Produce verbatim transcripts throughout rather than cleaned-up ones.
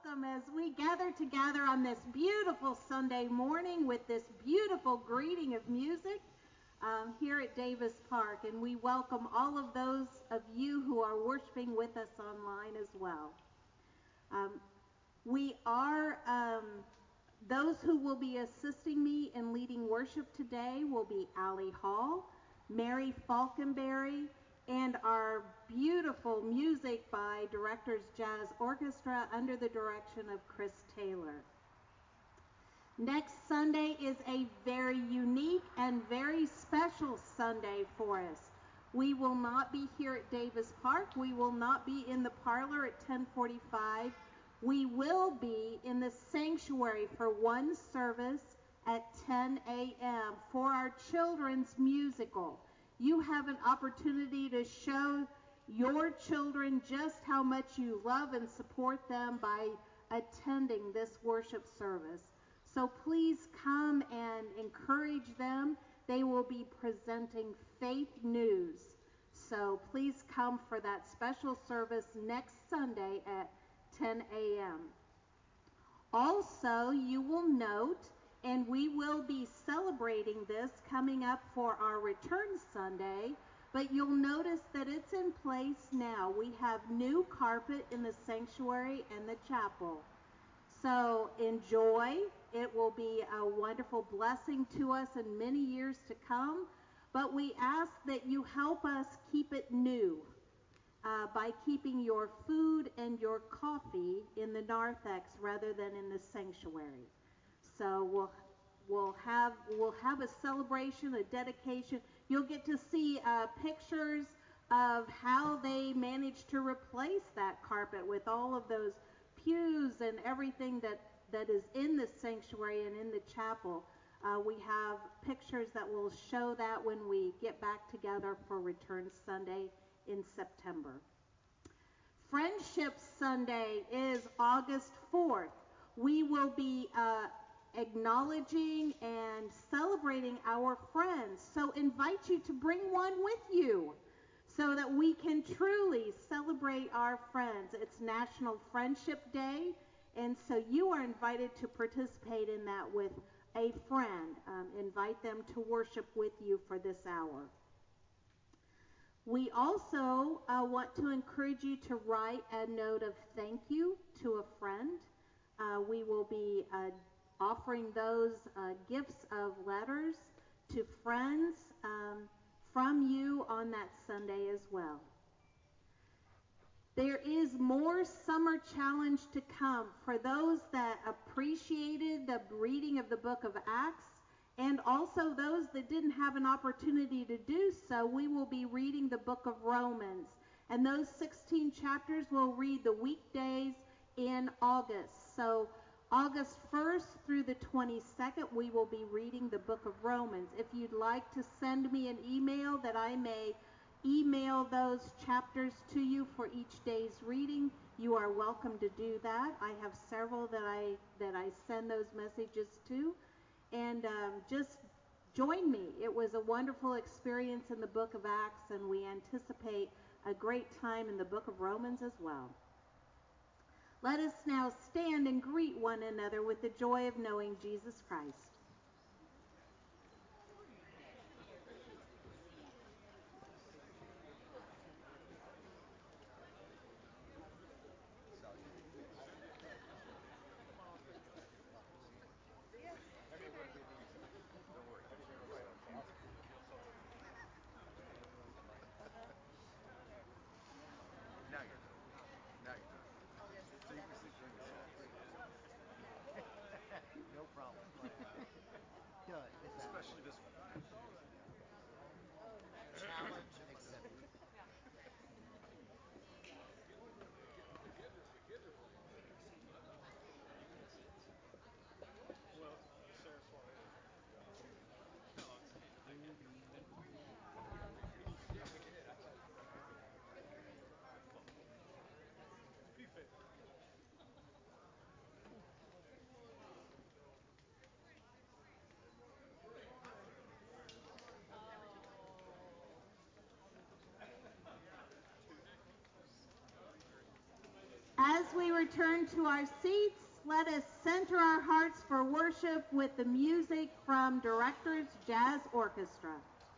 welcome as we gather together on this beautiful Sunday morning with this beautiful greeting of music um, here at Davis Park. And we welcome all of those of you who are worshiping with us online as well. Um, we are, um, those who will be assisting me in leading worship today will be Allie Hall, Mary Falconberry, and our beautiful music by Director's Jazz Orchestra under the direction of Chris Taylor. Next Sunday is a very unique and very special Sunday for us. We will not be here at Davis Park. We will not be in the parlor at ten forty-five. We will be in the sanctuary for one service at ten a.m. for our children's musical. You have an opportunity to show your children just how much you love and support them by attending this worship service. So please come and encourage them. They will be presenting Faith News. So please come for that special service next Sunday at ten a.m. Also, you will note, and we will be celebrating this coming up for our return Sunday, but you'll notice that it's in place now. We have new carpet in the sanctuary and the chapel. So enjoy. It will be a wonderful blessing to us in many years to come, but we ask that you help us keep it new uh, by keeping your food and your coffee in the narthex rather than in the sanctuary. So we'll we'll have we'll have a celebration, a dedication. You'll get to see uh, pictures of how they managed to replace that carpet with all of those pews and everything that, that is in the sanctuary and in the chapel. Uh, we have pictures that will show that when we get back together for Return Sunday in September. Friendship Sunday is August fourth. We will be uh, acknowledging and celebrating our friends. So invite you to bring one with you so that we can truly celebrate our friends. It's National Friendship Day, and so you are invited to participate in that with a friend. Um, invite them to worship with you for this hour. We also uh, want to encourage you to write a note of thank you to a friend. Uh, we will be uh, offering those uh, gifts of letters to friends um, from you on that Sunday as well. There is more summer challenge to come for those that appreciated the reading of the book of Acts. And also those that didn't have an opportunity to do so, we will be reading the book of Romans. And those sixteen chapters we'll read the weekdays in August. So August first through the twenty-second, we will be reading the book of Romans. If you'd like to send me an email that I may email those chapters to you for each day's reading, you are welcome to do that. I have several that I, that I send those messages to. And um, just join me. It was a wonderful experience in the book of Acts, and we anticipate a great time in the book of Romans as well. Let us now stand and greet one another with the joy of knowing Jesus Christ. Now you're good. Now you're good. So you can sit doing this. No problem. As we return to our seats, let us center our hearts for worship with the music from Director's Jazz Orchestra.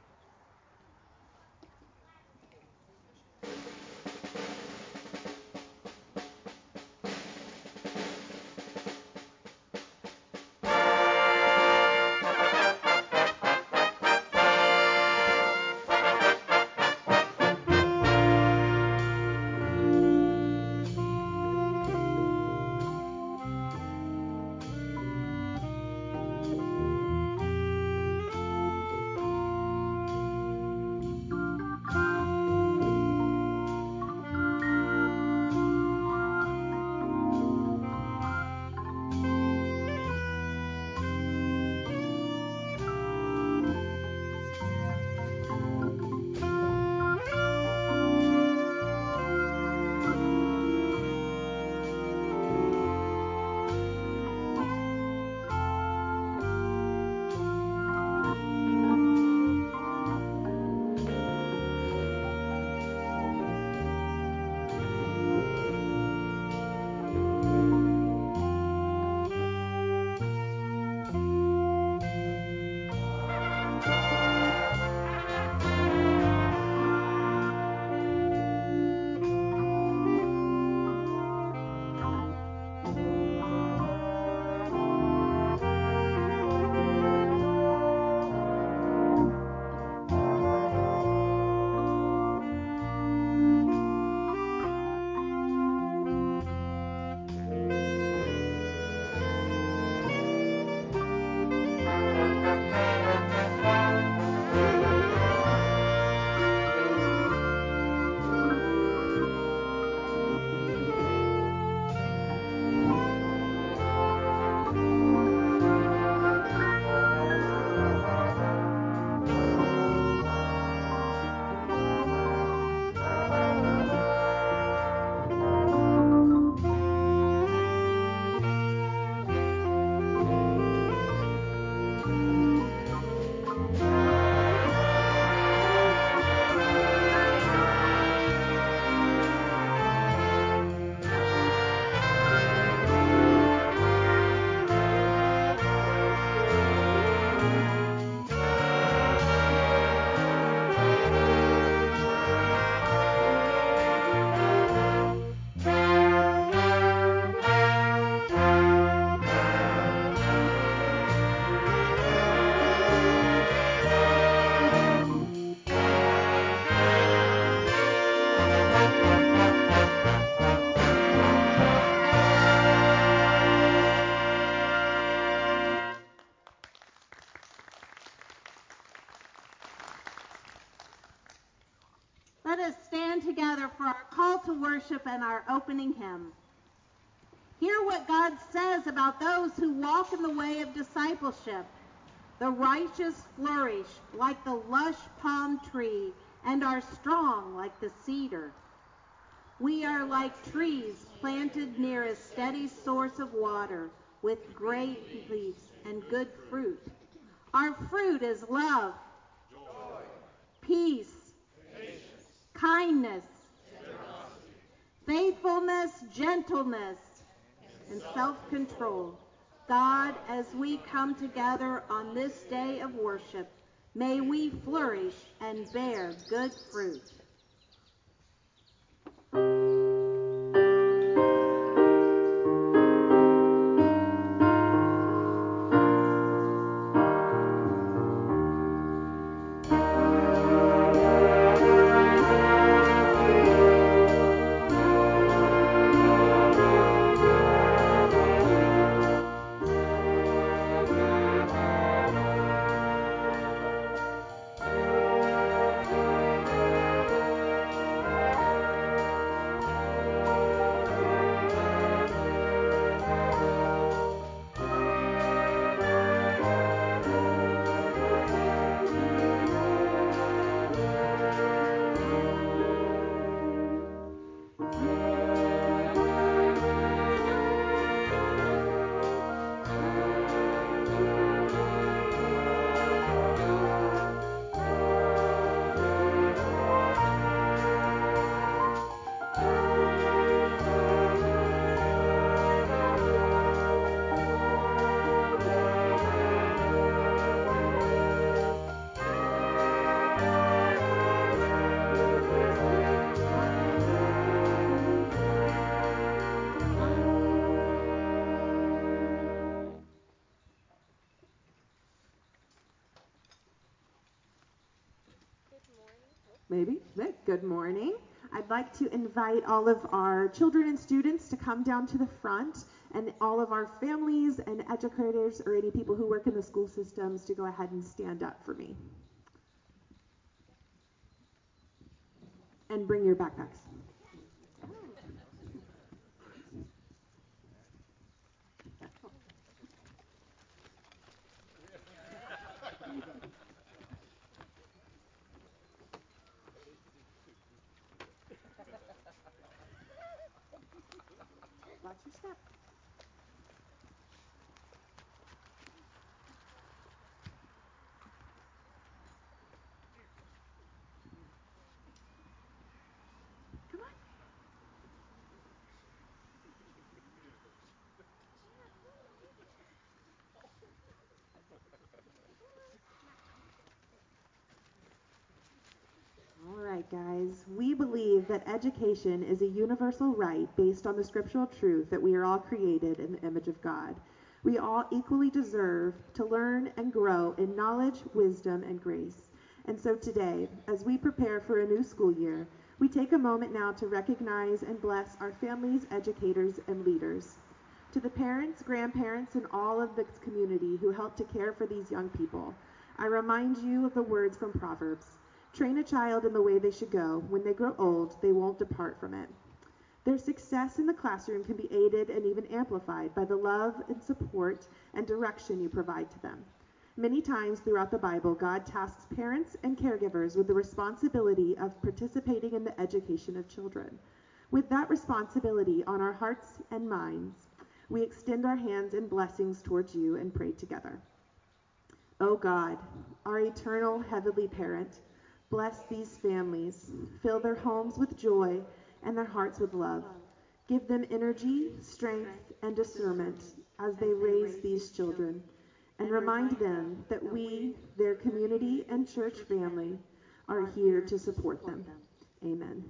Let us stand together for our call to worship and our opening hymn. Hear what God says about those who walk in the way of discipleship. The righteous flourish like the lush palm tree and are strong like the cedar. We are like trees planted near a steady source of water with great leaves and good fruit. Our fruit is love, joy, peace, patience, kindness, generosity, faithfulness, gentleness, and self-control. God, as we come together on this day of worship, may we flourish and bear good fruit. Maybe. Good morning. I'd like to invite all of our children and students to come down to the front, and all of our families and educators or any people who work in the school systems to go ahead and stand up for me. And bring your backpacks. Watch your step. Come on. All right, guys. We believe that education is a universal right based on the scriptural truth that we are all created in the image of God. We all equally deserve to learn and grow in knowledge, wisdom, and grace. And so today, as we prepare for a new school year, we take a moment now to recognize and bless our families, educators, and leaders. To the parents, grandparents, and all of the community who help to care for these young people, I remind you of the words from Proverbs. Train a child in the way they should go. When they grow old, they won't depart from it. Their success in the classroom can be aided and even amplified by the love and support and direction you provide to them. Many times throughout the Bible, God tasks parents and caregivers with the responsibility of participating in the education of children. With that responsibility on our hearts and minds, we extend our hands in blessings towards you and pray together. O God, our eternal heavenly parent, bless these families, fill their homes with joy and their hearts with love. Give them energy, strength, and discernment as they raise these children, and remind them that we, their community and church family, are here to support them. Amen.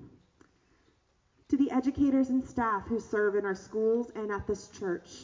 To the educators and staff who serve in our schools and at this church,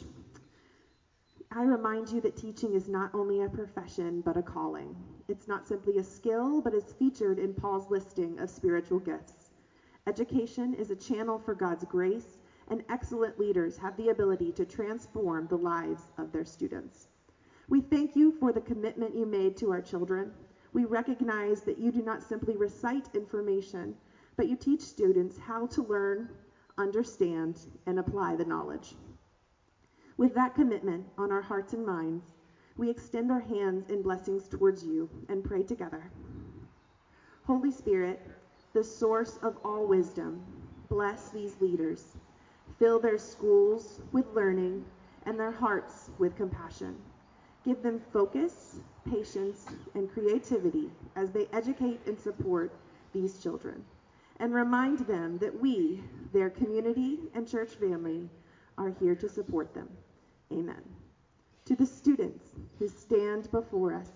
I remind you that teaching is not only a profession, but a calling. It's not simply a skill, but is featured in Paul's listing of spiritual gifts. Education is a channel for God's grace, and excellent leaders have the ability to transform the lives of their students. We thank you for the commitment you made to our children. We recognize that you do not simply recite information, but you teach students how to learn, understand, and apply the knowledge. With that commitment on our hearts and minds, we extend our hands in blessings towards you and pray together. Holy Spirit, the source of all wisdom, bless these leaders. Fill their schools with learning and their hearts with compassion. Give them focus, patience, and creativity as they educate and support these children. And remind them that we, their community and church family, are here to support them. Amen. To the students who stand before us,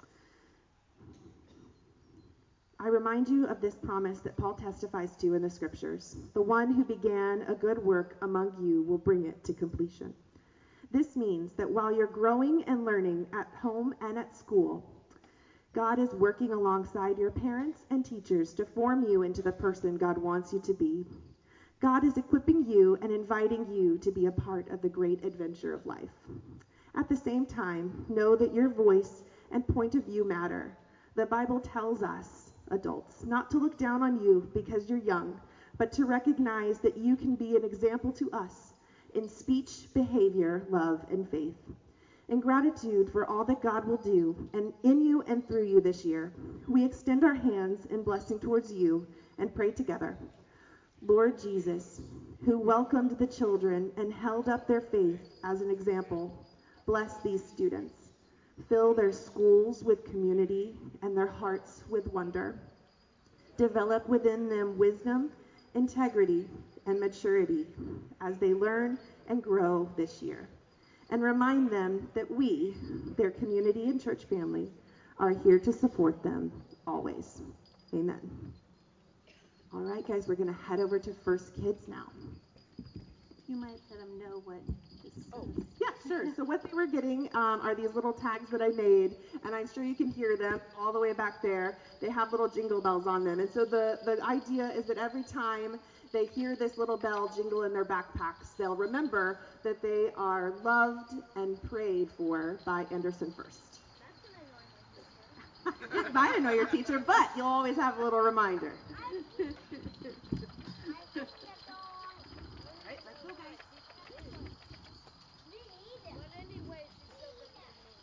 I remind you of this promise that Paul testifies to in the scriptures. The one who began a good work among you will bring it to completion. This means that while you're growing and learning at home and at school, God is working alongside your parents and teachers to form you into the person God wants you to be. God is equipping you and inviting you to be a part of the great adventure of life. At the same time, know that your voice and point of view matter. The Bible tells us, adults, not to look down on you because you're young, but to recognize that you can be an example to us in speech, behavior, love, and faith. In gratitude for all that God will do and in you and through you this year, we extend our hands in blessing towards you and pray together. Lord Jesus, who welcomed the children and held up their faith as an example, bless these students. Fill their schools with community and their hearts with wonder. Develop within them wisdom, integrity, and maturity as they learn and grow this year. And remind them that we, their community and church family, are here to support them always. Amen. All right, guys, we're going to head over to First Kids now. You might let them know what this Oh, is. yeah, sure. Sure. So what they were getting um, are these little tags that I made, and I'm sure you can hear them all the way back there. They have little jingle bells on them. And so the, the idea is that every time they hear this little bell jingle in their backpacks, they'll remember that they are loved and prayed for by Anderson First. I didn't know your teacher, but you'll always have a little reminder. Right, let's go, guys. But anyway, she's still better than me.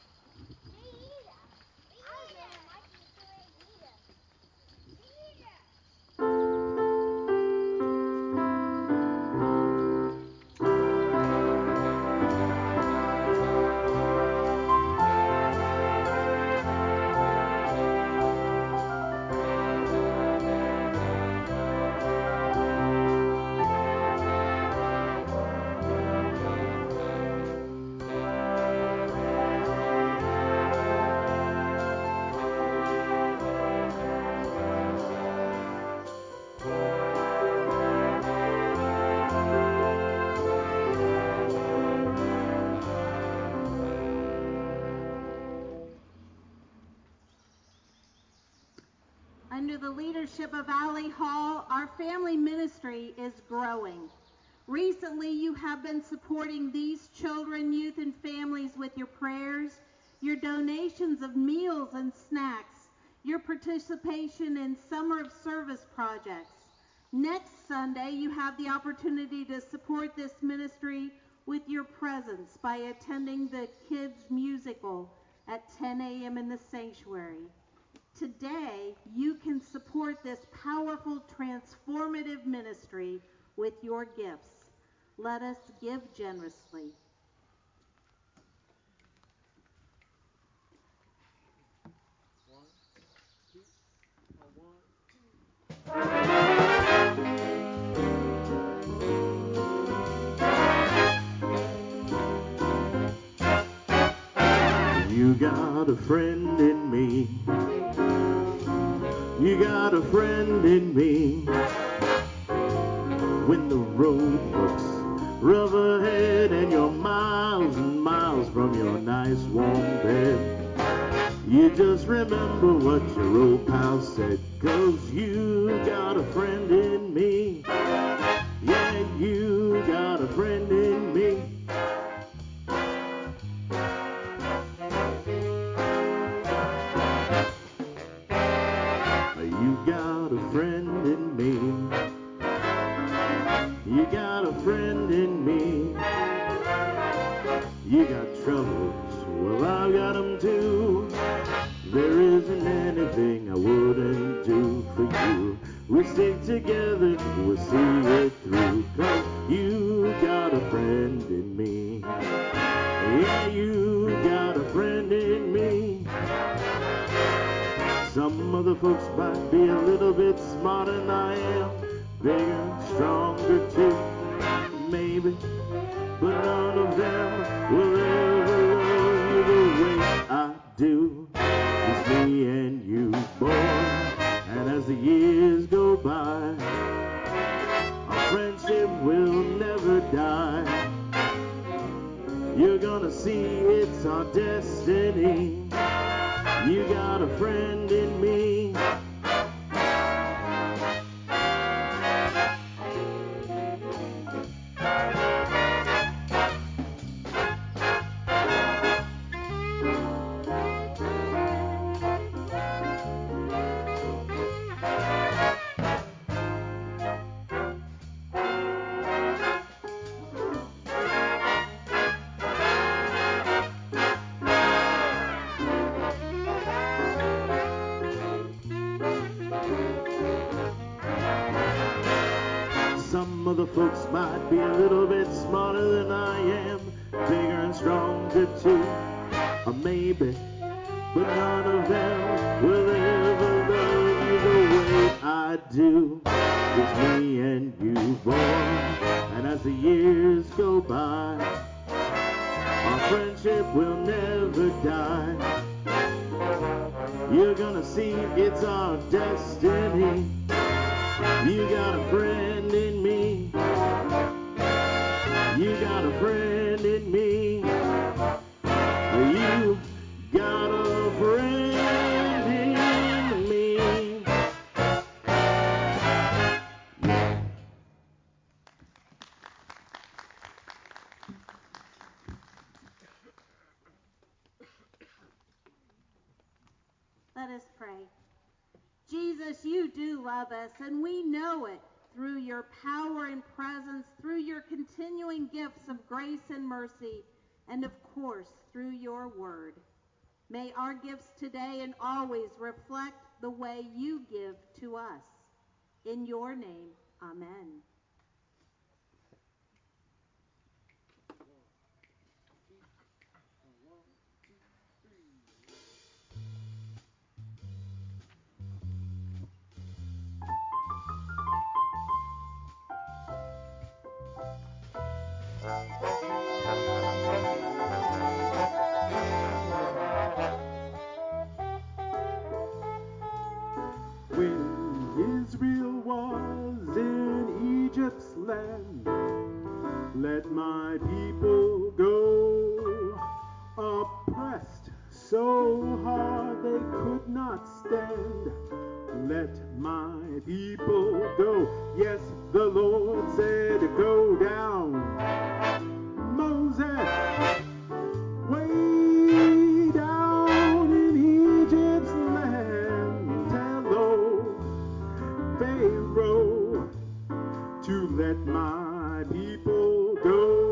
Under the leadership of Allie Hall, our family ministry is growing. Recently, you have been supporting these children, youth, and families with your prayers, your donations of meals and snacks, your participation in summer of service projects. Next Sunday, you have the opportunity to support this ministry with your presence by attending the kids' musical at ten a.m. in the sanctuary. Today, you can support this powerful, transformative ministry with your gifts. Let us give generously. One, two, one. You got a friend in me. You got a friend in me. When the road looks rough ahead and you're miles and miles from your nice warm bed, you just remember what your old pal said, 'cause you got a friend in me. Yeah, you got a friend in me. You got a friend in me. You got a friend in me. You got troubles, well I've got them too. There isn't anything I wouldn't do for you. We stick together, we'll see it through, 'cause you got a friend in me. Yeah, you got a friend in me. Some other folks might be a little bit smarter than I am, bigger, stronger too, maybe, but none of them will ever love you the way I do. It's me and you, boy, and as the years go by, our friendship will never die. You're gonna see it's our destiny. You got a friend in me. Some other folks might be a little bit smarter than I am, bigger and stronger too, or maybe, but none of them will ever love you the way I do. It's me and you, boy, and as the years go by, our friendship will never die. You're gonna see it's our destiny. You got a friend in me. You got a friend in me. Let us pray. Jesus, you do love us, and we know it through your power and presence, through your continuing gifts of grace and mercy, and of course, through your word. May our gifts today and always reflect the way you give to us. In your name, amen. When Israel was in Egypt's land, let my people go, oppressed so hard they could not stand. Let my people go. Yes, the Lord said, go down. Moses, way down in Egypt's land, tell old Pharaoh to let my people go.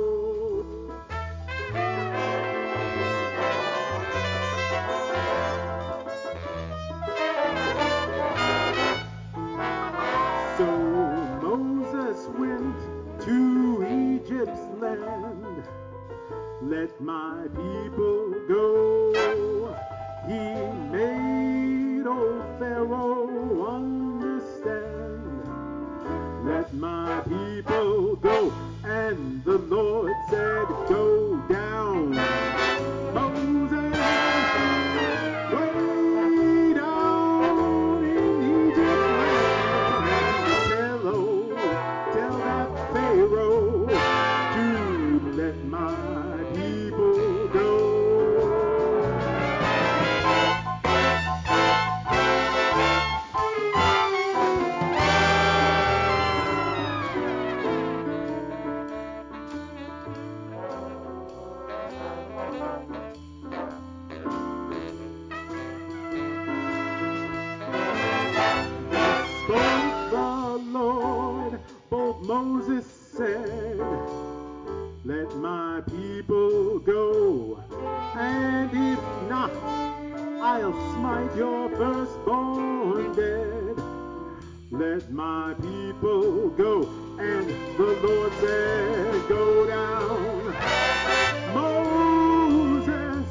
So Moses went to Egypt's land. Let my people go. He made old Pharaoh understand. Let my people go. And the Lord said, go down. Moses, way down in Egypt's land. Tell, oh, tell that Pharaoh to let my people go. Spoke the Lord, bold Moses said, let my people go, and if not, I'll smite your firstborn dead. Let my people go, and the Lord said, go down. Moses,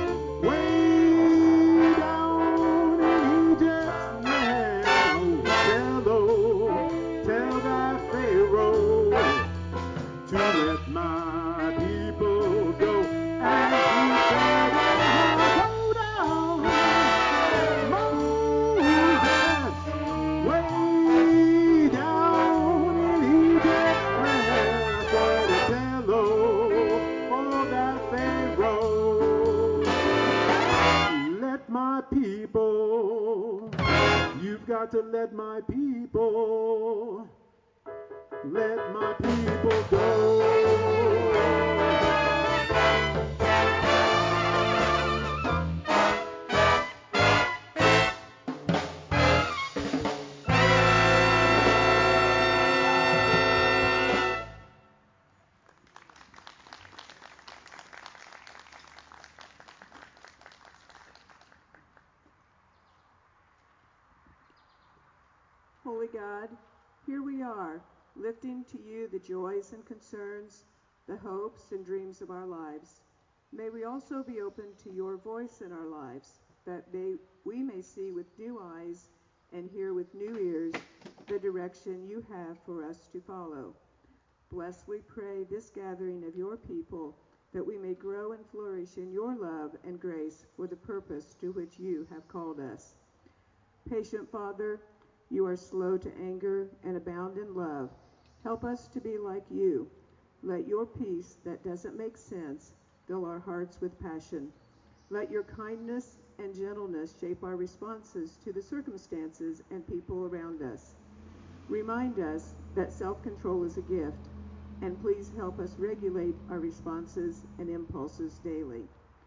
way down in Egypt's land. Oh, tell, oh, tell that Pharaoh to let my people go. And he said, oh, go down, Moses, way down in Egypt's land. I said, tell, oh, oh, that Pharaoh, let my people, you've got to let my people, let my people go. Holy God, here we are, lifting to you the joys and concerns, the hopes and dreams of our lives. May we also be open to your voice in our lives, that may, we may see with new eyes and hear with new ears the direction you have for us to follow. Bless, we pray, this gathering of your people, that we may grow and flourish in your love and grace for the purpose to which you have called us. Patient Father, you are slow to anger and abound in love. Help us to be like you. Let your peace that doesn't make sense fill our hearts with passion. Let your kindness and gentleness shape our responses to the circumstances and people around us. Remind us that self-control is a gift, and please help us regulate our responses and impulses daily.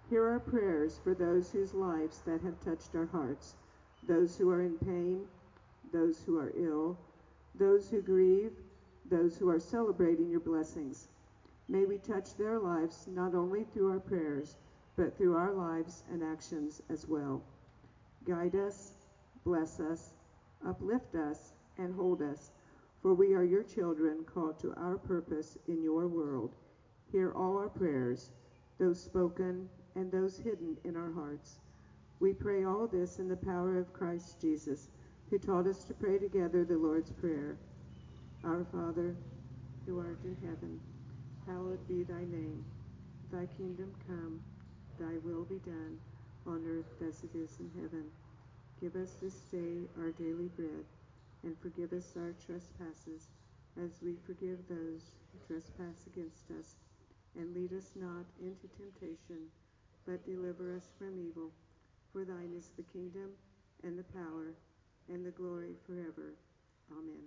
Hear our prayers for those whose lives that have touched our hearts, those who are in pain, those who are ill, those who grieve, those who are celebrating your blessings. May we touch their lives not only through our prayers, but through our lives and actions as well. Guide us, bless us, uplift us, and hold us, for we are your children called to our purpose in your world. Hear all our prayers, those spoken and those hidden in our hearts. We pray all this in the power of Christ Jesus, who taught us to pray together the Lord's Prayer. Our Father, who art in heaven, hallowed be thy name. Thy kingdom come, thy will be done, on earth as it is in heaven. Give us this day our daily bread, and forgive us our trespasses, as we forgive those who trespass against us. And lead us not into temptation, but deliver us from evil. For thine is the kingdom, and the power, and the glory forever. Amen.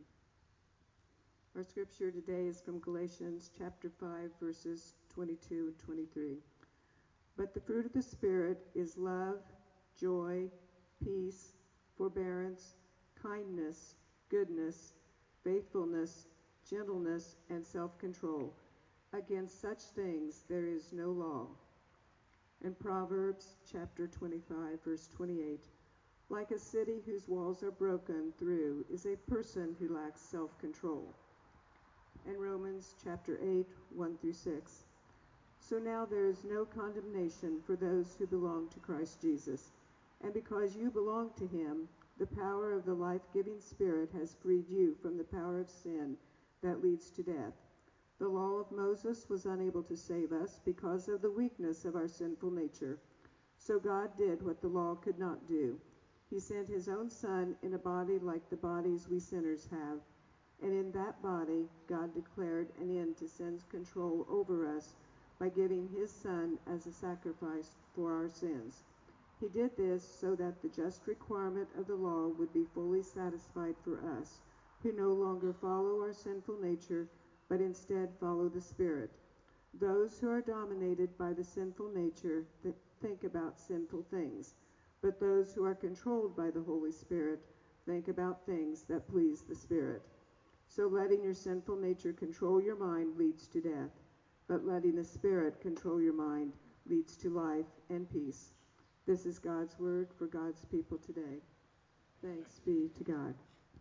Our scripture today is from Galatians chapter five, verses twenty-two and twenty-three. But the fruit of the Spirit is love, joy, peace, forbearance, kindness, goodness, faithfulness, gentleness, and self-control. Against such things there is no law. And Proverbs chapter twenty-five, verse twenty-eight. Like a city whose walls are broken through is a person who lacks self-control. And Romans chapter eight, one through six. So now there is no condemnation for those who belong to Christ Jesus. And because you belong to him, the power of the life-giving Spirit has freed you from the power of sin that leads to death. The law of Moses was unable to save us because of the weakness of our sinful nature. So God did what the law could not do. He sent his own Son in a body like the bodies we sinners have. And in that body, God declared an end to sin's control over us by giving his Son as a sacrifice for our sins. He did this so that the just requirement of the law would be fully satisfied for us, who no longer follow our sinful nature, but instead follow the Spirit. Those who are dominated by the sinful nature th- think about sinful things, but those who are controlled by the Holy Spirit think about things that please the Spirit. So letting your sinful nature control your mind leads to death, but letting the Spirit control your mind leads to life and peace. This is God's word for God's people today. Thanks be to God.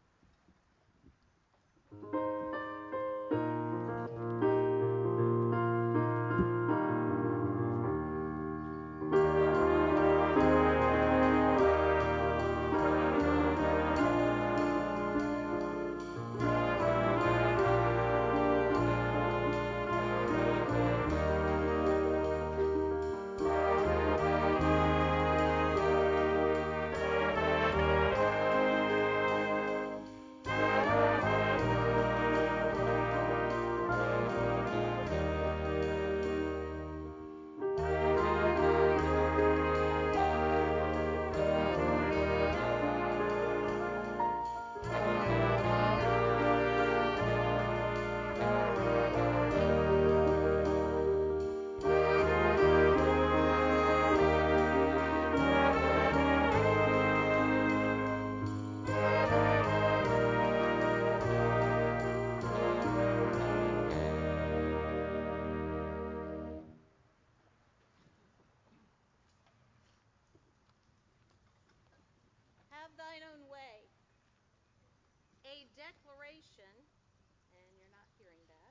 Have thine own way. A declaration, and you're not hearing that.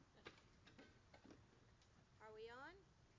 Are we on?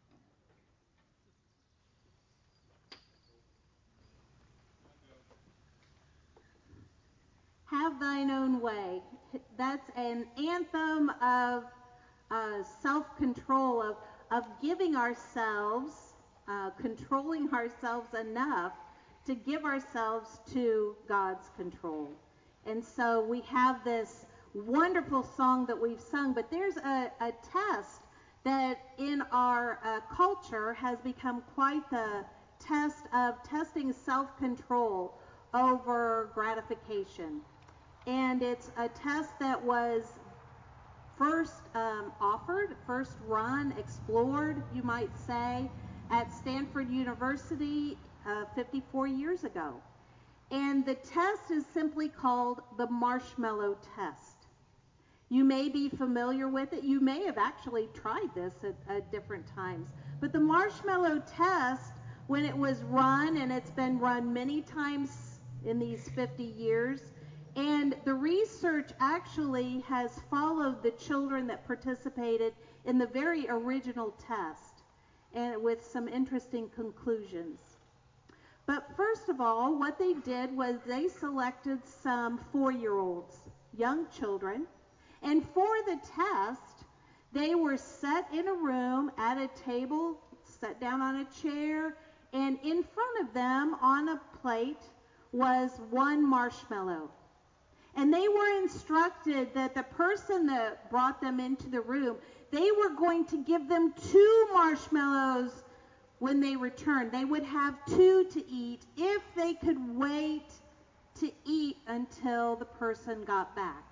Have thine own way. That's an anthem of uh, self-control, of, of giving ourselves, uh, controlling ourselves enough to give ourselves to God's control. And so we have this wonderful song that we've sung, but there's a, a test that in our uh, culture has become quite the test of testing self-control over gratification. And it's a test that was first um, offered, first run, explored, you might say, at Stanford University uh, fifty-four years ago. And the test is simply called the marshmallow test. You may be familiar with it. You may have actually tried this at, at different times. But the marshmallow test, when it was run, and it's been run many times in these fifty years, and the research actually has followed the children that participated in the very original test, and with some interesting conclusions. But first of all, what they did was they selected some four-year-olds, young children, and for the test, they were set in a room at a table, set down on a chair, and in front of them on a plate was one marshmallow. And they were instructed that the person that brought them into the room, they were going to give them two marshmallows when they returned. They would have two to eat if they could wait to eat until the person got back.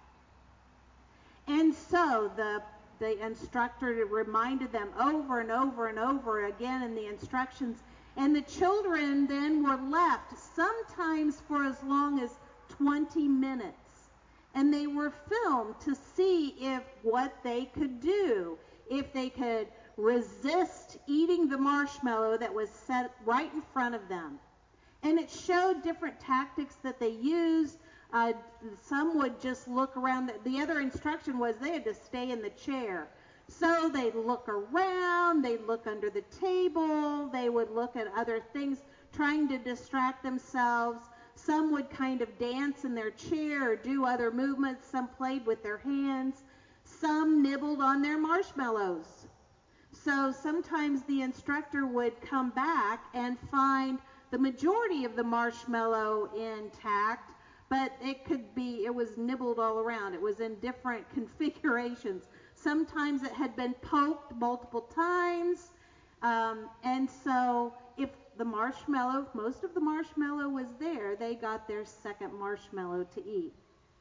And so the the instructor reminded them over and over and over again in the instructions, and the children then were left sometimes for as long as twenty minutes. And they were filmed to see if what they could do, if they could resist eating the marshmallow that was set right in front of them. And it showed different tactics that they used. Uh, some would just look around. The, the other instruction was they had to stay in the chair. So they'd look around, they'd look under the table, they would look at other things, trying to distract themselves. Some would kind of dance in their chair or do other movements. Some played with their hands. Some nibbled on their marshmallows. So sometimes the instructor would come back and find the majority of the marshmallow intact, but it could be, it was nibbled all around. It was in different configurations. Sometimes it had been poked multiple times. Um, and so if the marshmallow, most of the marshmallow was there, they got their second marshmallow to eat.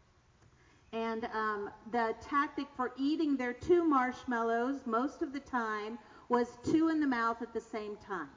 And um, the tactic for eating their two marshmallows most of the time was two in the mouth at the same time.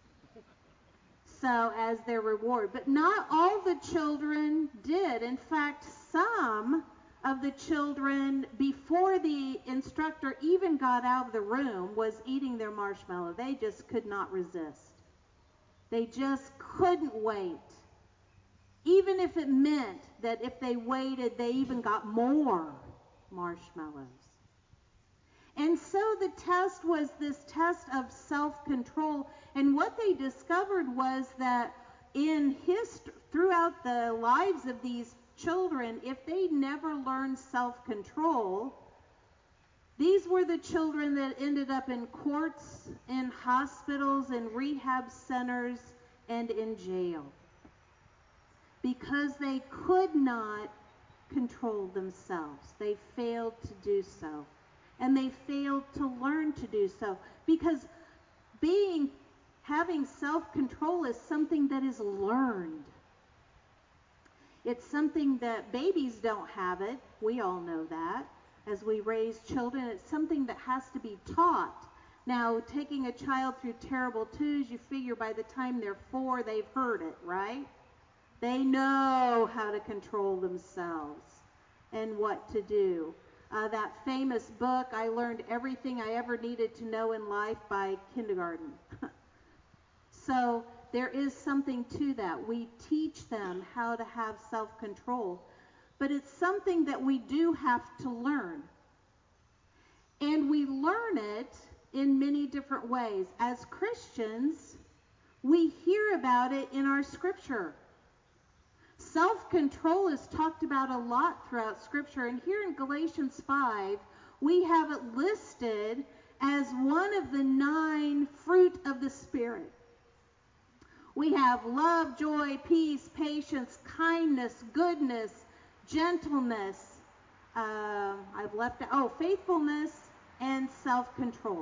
So as their reward. But not all the children did. In fact, some of the children, before the instructor even got out of the room, was eating their marshmallow. They just could not resist. They just couldn't wait. Even if it meant that if they waited, they even got more marshmallows. And so the test was this test of self-control. And what they discovered was that in history, throughout the lives of these children, if they never learned self-control, these were the children that ended up in courts, in hospitals, in rehab centers, and in jail. Because they could not control themselves. They failed to do so. And they failed to learn to do so. Because being, having self-control is something that is learned. It's something that babies don't have it. We all know that. As we raise children, it's something that has to be taught. Now, taking a child through terrible twos, you figure by the time they're four, they've heard it, right? They know how to control themselves and what to do. Uh, that famous book, I Learned Everything I Ever Needed to Know in Life by kindergarten. So there is something to that. We teach them how to have self-control. But it's something that we do have to learn. And we learn it in many different ways. As Christians, we hear about it in our scripture. Self-control is talked about a lot throughout Scripture, and here in Galatians five, we have it listed as one of the nine fruit of the Spirit. We have love, joy, peace, patience, kindness, goodness, gentleness, um, I've left out, oh, faithfulness, and self-control.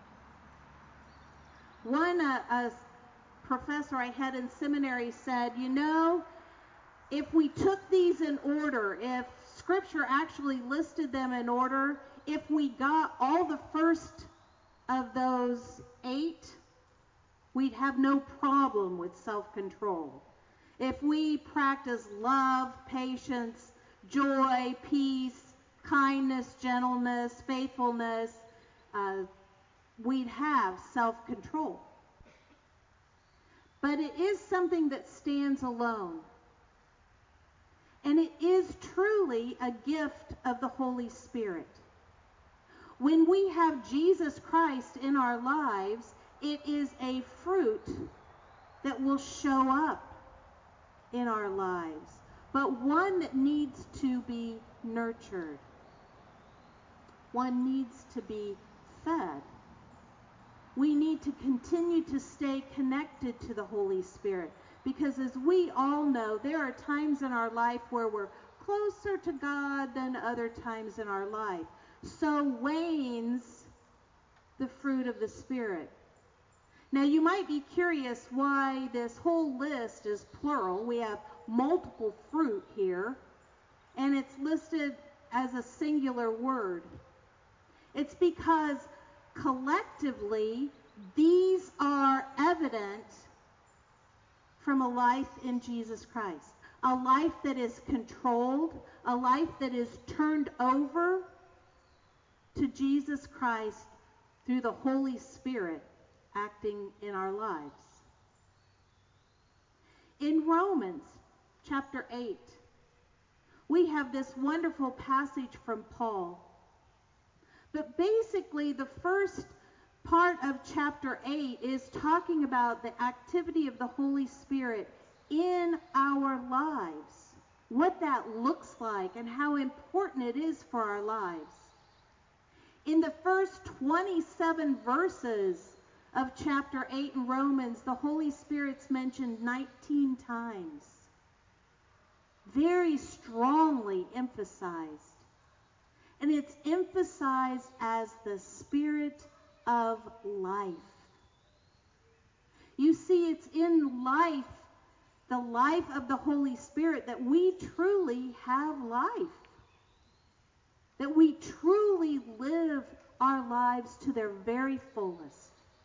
One uh, a professor I had in seminary said, you know, if we took these in order, if Scripture actually listed them in order, if we got all the first of those eight, We'd have no problem with self-control. If we practice love, patience, joy, peace, kindness, gentleness, faithfulness, uh, we'd have self-control. But it is something that stands alone. And it is truly a gift of the Holy Spirit. When we have Jesus Christ in our lives, it is a fruit that will show up in our lives, but one that needs to be nurtured. One needs to be fed. We need to continue to stay connected to the Holy Spirit, because as we all know, there are times in our life where we're closer to God than other times in our life. So wanes the fruit of the Spirit. Now you might be curious why this whole list is plural. We have multiple fruit here, and it's listed as a singular word. It's because collectively these are evident from a life in Jesus Christ. A life that is controlled, a life that is turned over to Jesus Christ through the Holy Spirit acting in our lives. In Romans chapter eight, we have this wonderful passage from Paul. But basically, the first part of chapter eight is talking about the activity of the Holy Spirit in our lives, what that looks like, and how important it is for our lives. In the first twenty-seven verses of chapter eight in Romans, the Holy Spirit's mentioned nineteen times. Very strongly emphasized. And it's emphasized as the Spirit of life. You see, it's in life, the life of the Holy Spirit, that we truly have life. That we truly live our lives to their very fullest.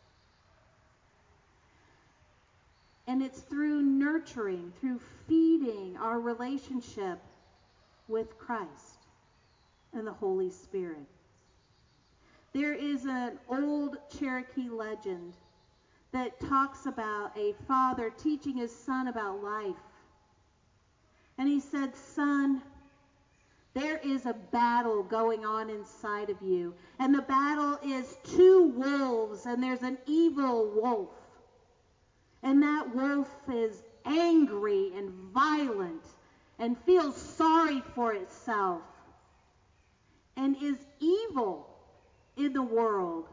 And it's through nurturing, through feeding our relationship with Christ and the Holy Spirit. There is an old Cherokee legend that talks about a father teaching his son about life. And he said, "Son, there is a battle going on inside of you. And the battle is two wolves, and there's an evil wolf. And that wolf is angry and violent and feels sorry for itself and is evil in the world.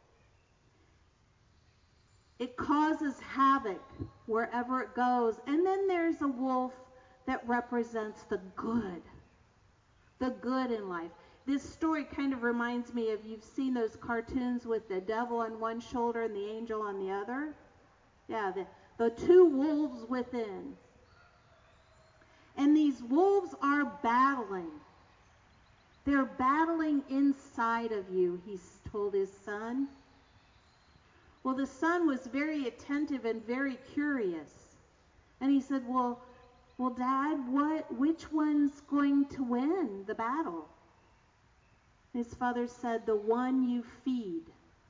It causes havoc wherever it goes. And then there's a wolf that represents the good, the good in life." This story kind of reminds me of, you've seen those cartoons with the devil on one shoulder and the angel on the other? Yeah, the, the two wolves within. And these wolves are battling. They're battling inside of you, he told his son. Well, the son was very attentive and very curious. And he said, well, well, Dad, what, which one's going to win the battle? His father said, "The one you feed."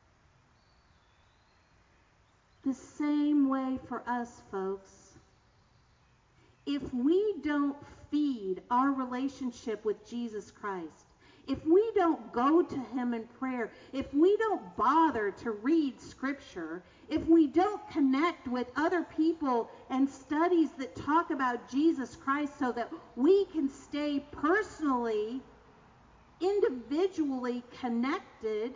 The same way for us, folks. If we don't feed our relationship with Jesus Christ, if we don't go to him in prayer, if we don't bother to read Scripture, if we don't connect with other people and studies that talk about Jesus Christ so that we can stay personally, individually connected,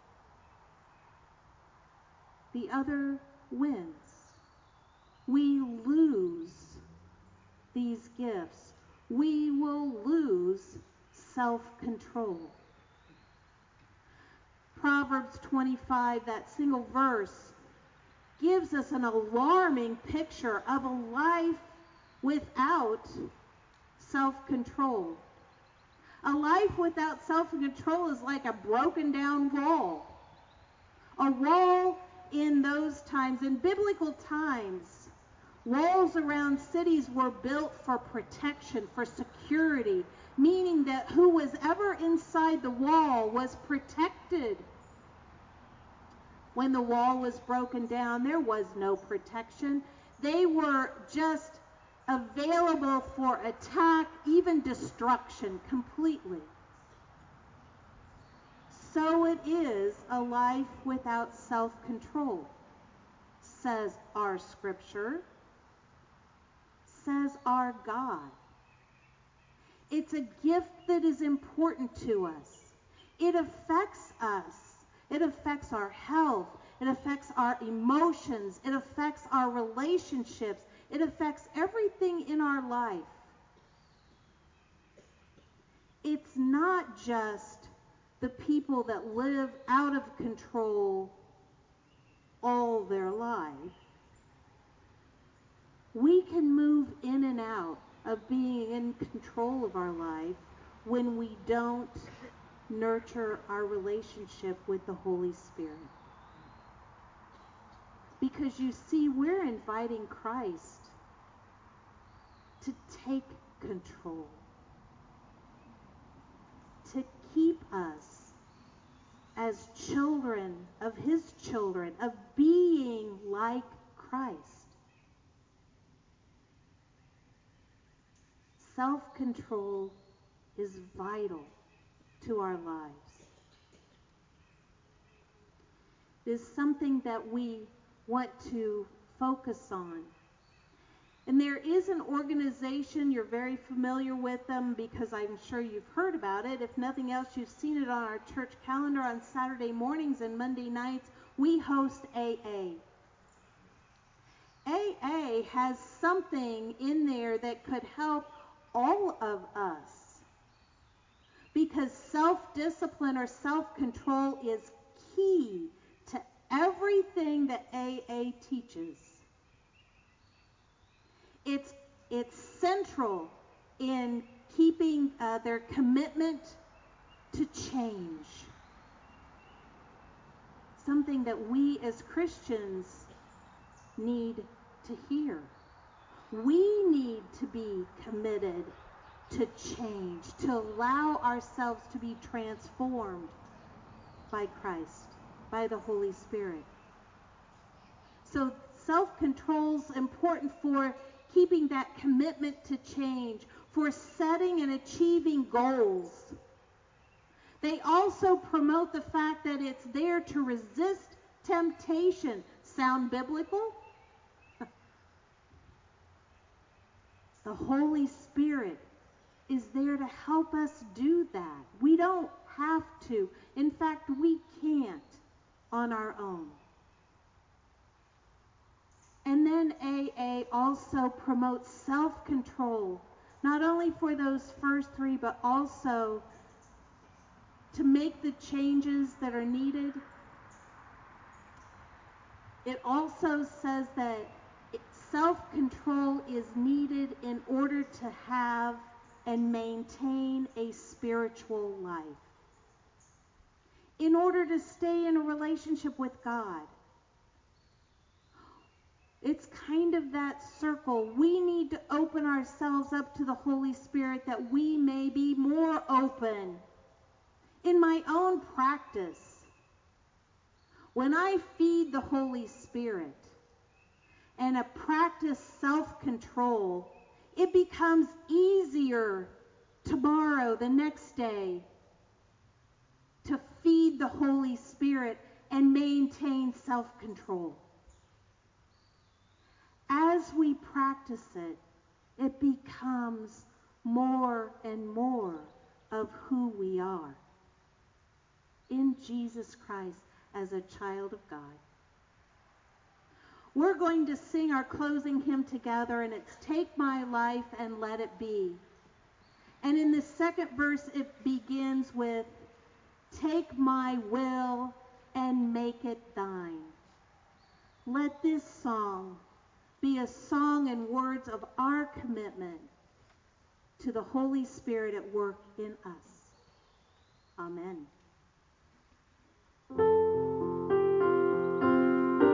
the other wins. We lose these gifts. We will lose self-control. Proverbs twenty-five, that single verse, gives us an alarming picture of a life without self-control. A life without self-control is like a broken down wall. A wall in those times, in biblical times, walls around cities were built for protection, for security, meaning that who was ever inside the wall was protected. When the wall was broken down, there was no protection. They were just available for attack, even destruction completely. So it is a life without self-control, says our scripture, says our God. It's a gift that is important to us. It affects us. It affects our health. It affects our emotions. It affects our relationships. It affects everything in our life. It's not just the people that live out of control all their life. We can move in and out of being in control of our life when we don't nurture our relationship with the Holy Spirit. Because you see, we're inviting Christ to take control, to keep us as children of His children, of being like Christ. Self-control is vital to our lives. It is something that we want to focus on. And there is an organization, you're very familiar with them because I'm sure you've heard about it. If nothing else, you've seen it on our church calendar on Saturday mornings and Monday nights. We host A A. A A has something in there that could help all of us, because self-discipline or self-control is key to everything that A A teaches. It's, it's central in keeping uh, their commitment to change. Something that we as Christians need to hear. We need to be committed to change, to allow ourselves to be transformed by Christ, by the Holy Spirit. So self-control is important for keeping that commitment to change, for setting and achieving goals. They also promote the fact that it's there to resist temptation. Sound biblical? The Holy Spirit is there to help us do that. We don't have to. In fact, we can't on our own. And then A A also promotes self-control, not only for those first three, but also to make the changes that are needed. It also says that self-control is needed in order to have and maintain a spiritual life, in order to stay in a relationship with God. It's kind of that circle. We need to open ourselves up to the Holy Spirit that we may be more open. In my own practice, when I feed the Holy Spirit and I practice self-control, it becomes easier tomorrow, the next day, to feed the Holy Spirit and maintain self-control. As we practice it, it becomes more and more of who we are in Jesus Christ as a child of God. We're going to sing our closing hymn together, and it's Take My Life and Let It Be. And in the second verse, it begins with, Take my will and make it thine. Let this song be a song and words of our commitment to the Holy Spirit at work in us. Amen.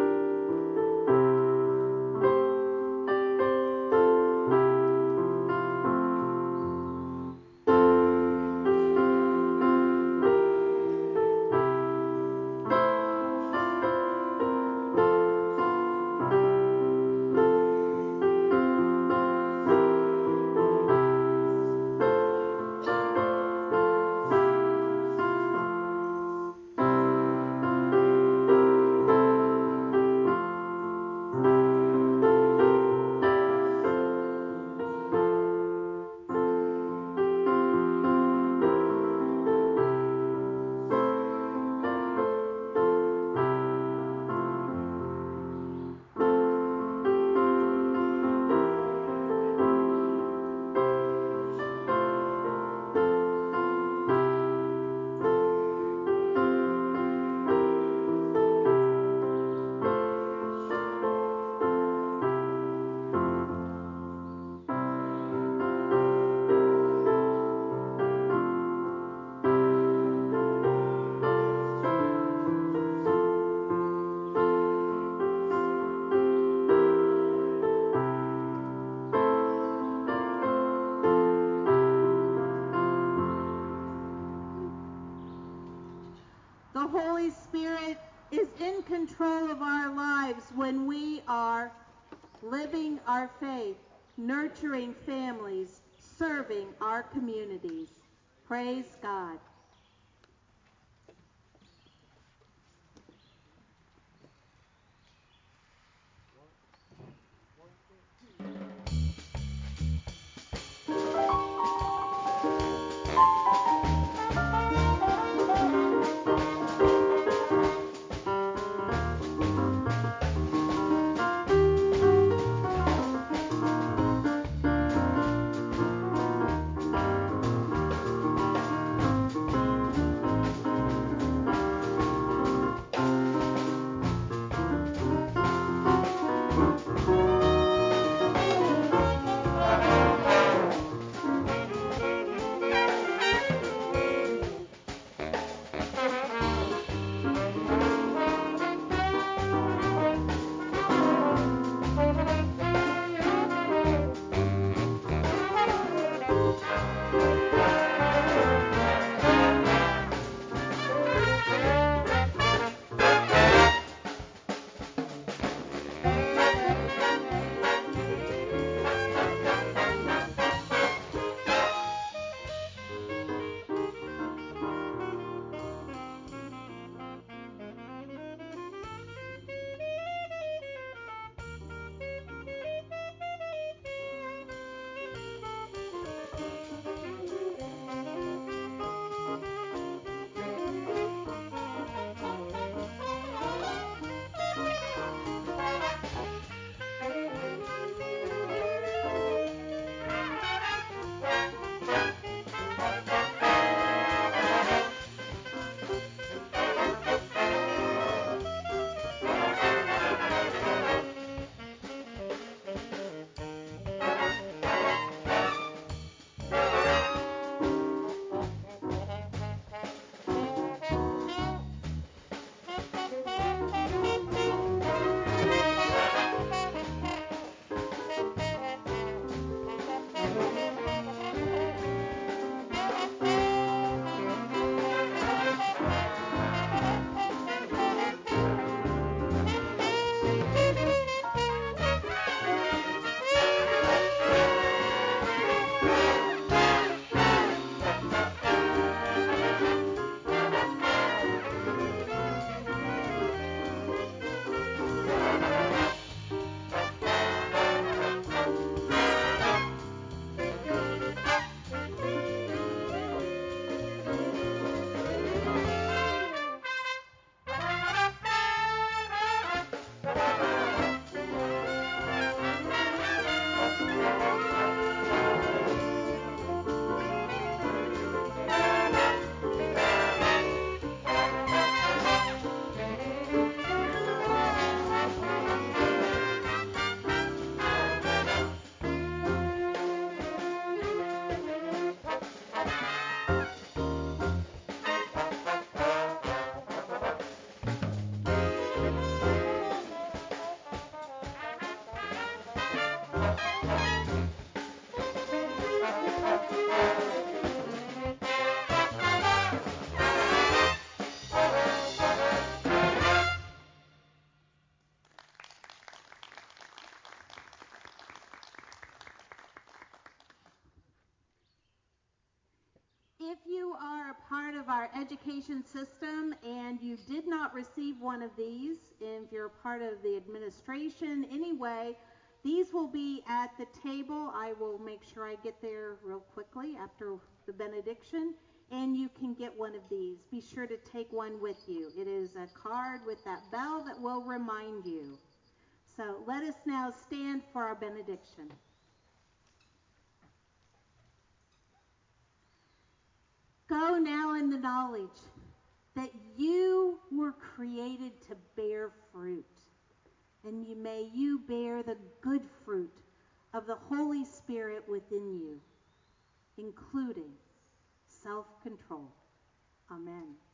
all of our lives when we are living our faith, nurturing families, serving our communities. Praise God. If you are a part of our education system and you did not receive one of these, if you're a part of the administration anyway, these will be at the table. I will make sure I get there real quickly after the benediction, and you can get one of these. Be sure to take one with you. It is a card with that bell that will remind you. So let us now stand for our benediction. Go now in the knowledge that you were created to bear fruit, and you may you bear the good fruit of the Holy Spirit within you, including self-control. Amen.